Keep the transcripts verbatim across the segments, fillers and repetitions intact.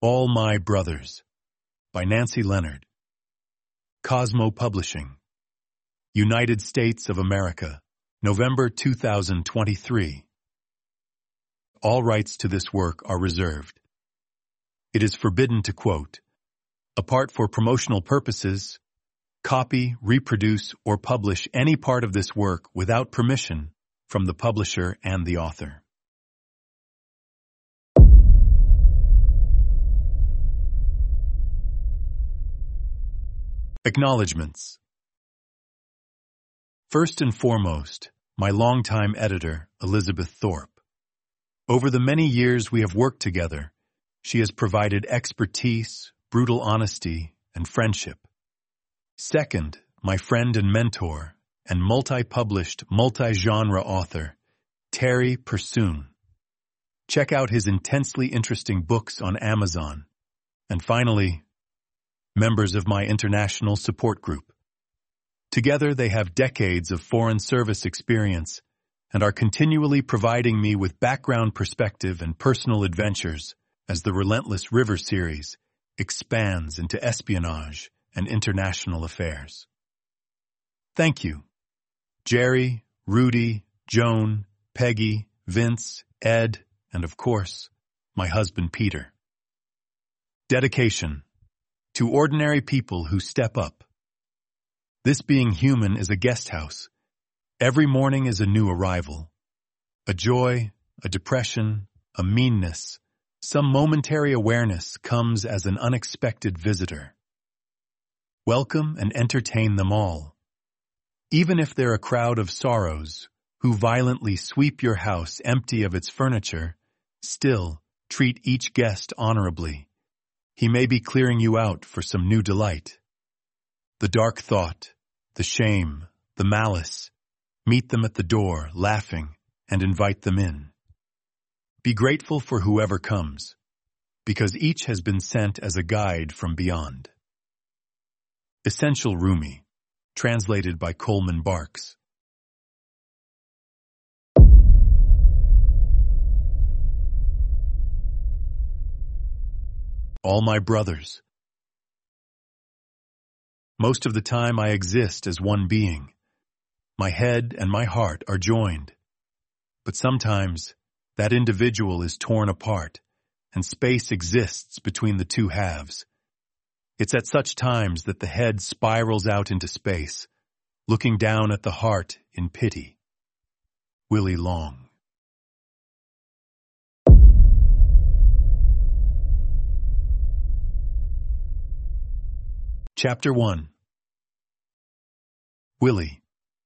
All My Brothers by Nancy Leonard. Cosmo Publishing. United States of America, November two thousand twenty-three. All rights to this work are reserved. It is forbidden to quote, apart for promotional purposes, copy, reproduce, or publish any part of this work without permission from the publisher and the author. Acknowledgements. First and foremost, my longtime editor, Elizabeth Thorpe. Over the many years we have worked together, she has provided expertise, brutal honesty, and friendship. Second, my friend and mentor, and multi-published, multi-genre author, Terry Persoon. Check out his intensely interesting books on Amazon. And finally, members of my international support group. Together they have decades of foreign service experience and are continually providing me with background perspective and personal adventures as the Relentless River series expands into espionage and international affairs. Thank you, Jerry, Rudy, Joan, Peggy, Vince, Ed, and of course, my husband Peter. Dedication. To ordinary people who step up. This being human is a guest house. Every morning is a new arrival. A joy, a depression, a meanness, some momentary awareness comes as an unexpected visitor. Welcome and entertain them all. Even if they're a crowd of sorrows who violently sweep your house empty of its furniture, still treat each guest honorably. He may be clearing you out for some new delight. The dark thought, the shame, the malice, meet them at the door, laughing, and invite them in. Be grateful for whoever comes, because each has been sent as a guide from beyond. Essential Rumi, translated by Coleman Barks. All My Brothers. Most of the time I exist as one being. My head and my heart are joined. But sometimes that individual is torn apart, and space exists between the two halves. It's at such times that the head spirals out into space, looking down at the heart in pity. Willie Long. Chapter one. Willie.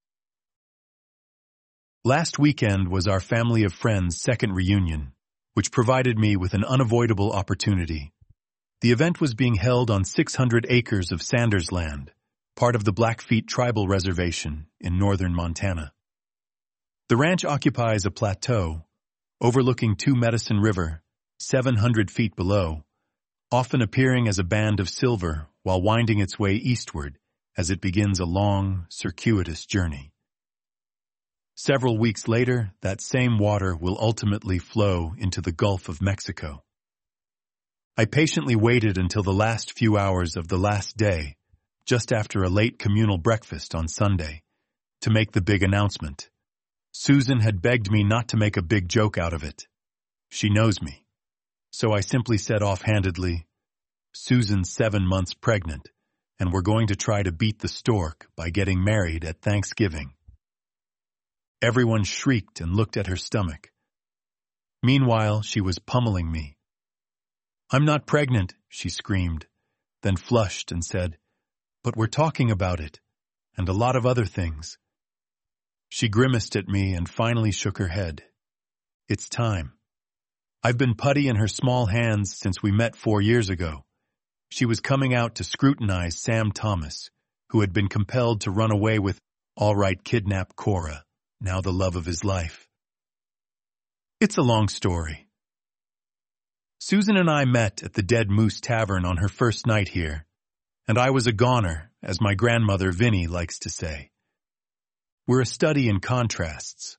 Last weekend was our family of friends' second reunion, which provided me with an unavoidable opportunity. The event was being held on six hundred acres of Sanders Land, part of the Blackfeet Tribal Reservation in northern Montana. The ranch occupies a plateau overlooking Two Medicine River, seven hundred feet below, often appearing as a band of silver while winding its way eastward as it begins a long, circuitous journey. Several weeks later, that same water will ultimately flow into the Gulf of Mexico. I patiently waited until the last few hours of the last day, just after a late communal breakfast on Sunday, to make the big announcement. Susan had begged me not to make a big joke out of it. She knows me. So I simply said offhandedly, Susan's seven months pregnant, and we're going to try to beat the stork by getting married at Thanksgiving. Everyone shrieked and looked at her stomach. Meanwhile, she was pummeling me. I'm not pregnant, she screamed, then flushed and said, but we're talking about it, and a lot of other things. She grimaced at me and finally shook her head. It's time. I've been putty in her small hands since we met four years ago. She was coming out to scrutinize Sam Thomas, who had been compelled to run away with all right kidnap Cora, now the love of his life. It's a long story. Susan and I met at the Dead Moose Tavern on her first night here, and I was a goner, as my grandmother Vinnie likes to say. We're a study in contrasts.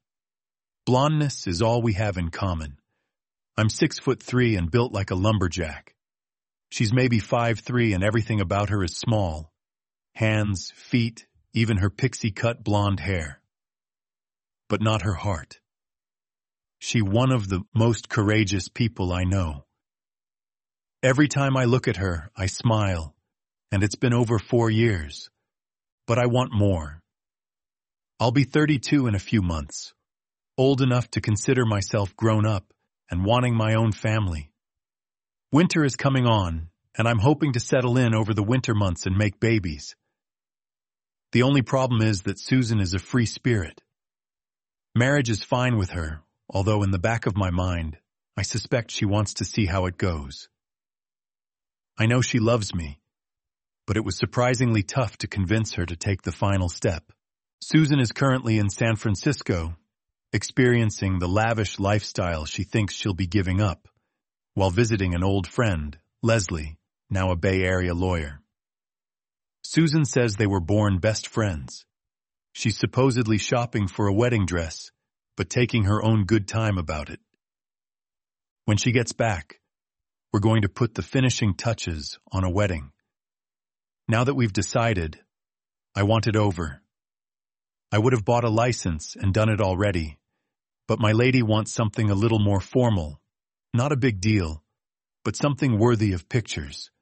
Blondness is all we have in common. I'm six foot three and built like a lumberjack. She's maybe five three and everything about her is small. Hands, feet, even her pixie-cut blonde hair. But not her heart. She one of the most courageous people I know. Every time I look at her, I smile, and it's been over four years. But I want more. I'll be thirty-two in a few months, old enough to consider myself grown up and wanting my own family. Winter is coming on, and I'm hoping to settle in over the winter months and make babies. The only problem is that Susan is a free spirit. Marriage is fine with her, although in the back of my mind, I suspect she wants to see how it goes. I know she loves me, but it was surprisingly tough to convince her to take the final step. Susan is currently in San Francisco, experiencing the lavish lifestyle she thinks she'll be giving up, while visiting an old friend, Leslie, now a Bay Area lawyer. Susan says they were born best friends. She's supposedly shopping for a wedding dress, but taking her own good time about it. When she gets back, we're going to put the finishing touches on a wedding. Now that we've decided, I want it over. I would have bought a license and done it already, but my lady wants something a little more formal, not a big deal, but something worthy of pictures.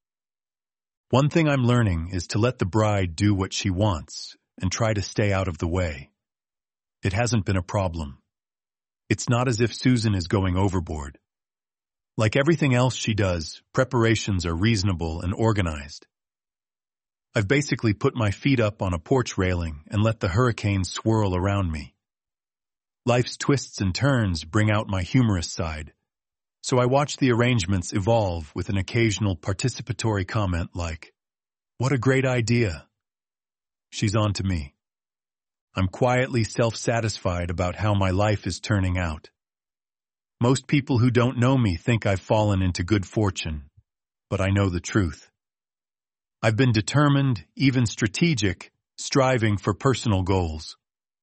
One thing I'm learning is to let the bride do what she wants and try to stay out of the way. It hasn't been a problem. It's not as if Susan is going overboard. Like everything else she does, preparations are reasonable and organized. I've basically put my feet up on a porch railing and let the hurricane swirl around me. Life's twists and turns bring out my humorous side, so I watch the arrangements evolve with an occasional participatory comment like, "What a great idea." She's on to me. I'm quietly self-satisfied about how my life is turning out. Most people who don't know me think I've fallen into good fortune, but I know the truth. I've been determined, even strategic, striving for personal goals.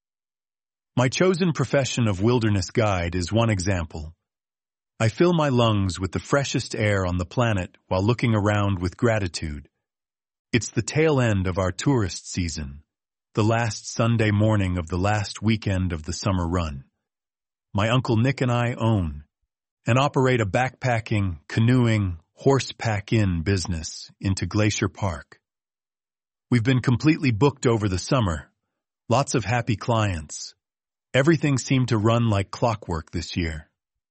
My chosen profession of wilderness guide is one example. I fill my lungs with the freshest air on the planet while looking around with gratitude. It's the tail end of our tourist season, the last Sunday morning of the last weekend of the summer run. My Uncle Nick and I own and operate a backpacking, canoeing, horse-pack-in business into Glacier Park. We've been completely booked over the summer, lots of happy clients. Everything seemed to run like clockwork this year.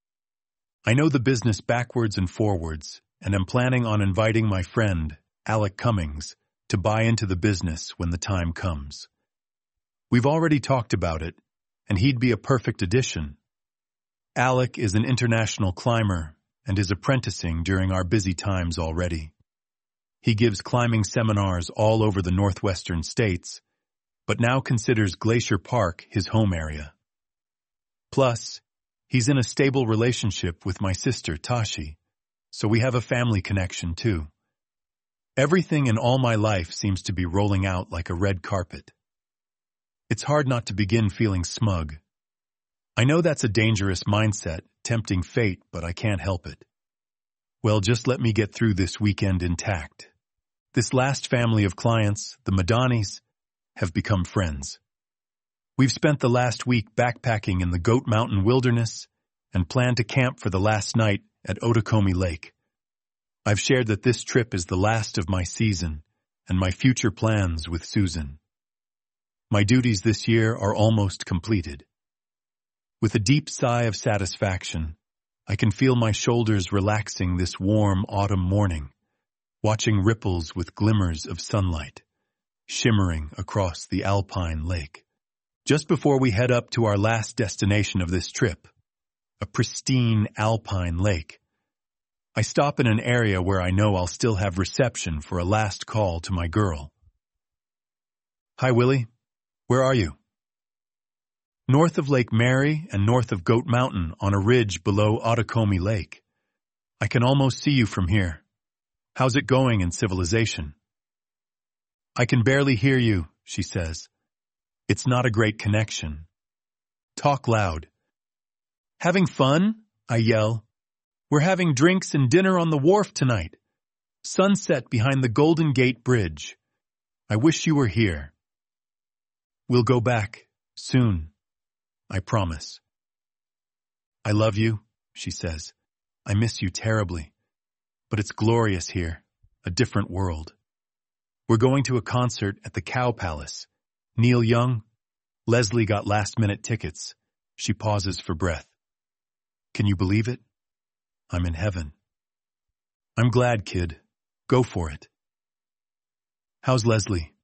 I know the business backwards and forwards, and am planning on inviting my friend, Alec Cummings, to buy into the business when the time comes. We've already talked about it, and he'd be a perfect addition. Alec is an international climber and is apprenticing during our busy times already. He gives climbing seminars all over the northwestern states, but now considers Glacier Park his home area. Plus, he's in a stable relationship with my sister, Tashi, so we have a family connection too. Everything in all my life seems to be rolling out like a red carpet. It's hard not to begin feeling smug. I know that's a dangerous mindset, tempting fate, but I can't help it. Well, just let me get through this weekend intact. This last family of clients, the Madanis, have become friends. We've spent the last week backpacking in the Goat Mountain wilderness and plan to camp for the last night at Otokomi Lake. I've shared that this trip is the last of my season and my future plans with Susan. My duties this year are almost completed. With a deep sigh of satisfaction, I can feel my shoulders relaxing this warm autumn morning, watching ripples with glimmers of sunlight, shimmering across the alpine lake. Just before we head up to our last destination of this trip, a pristine alpine lake, I stop in an area where I know I'll still have reception for a last call to my girl. "Hi, Willie. Where are you?" "North of Lake Mary and north of Goat Mountain on a ridge below Otokomi Lake. I can almost see you from here. How's it going in civilization?" "I can barely hear you," she says. "It's not a great connection." "Talk loud." "Having fun?" I yell. "We're having drinks and dinner on the wharf tonight. Sunset behind the Golden Gate Bridge. I wish you were here. We'll go back, soon. I promise. I love you, she says. I miss you terribly. But it's glorious here, a different world. We're going to a concert at the Cow Palace. Neil Young. Leslie got last-minute tickets. She pauses for breath. Can you believe it? I'm in heaven. I'm glad, kid. Go for it. How's Leslie?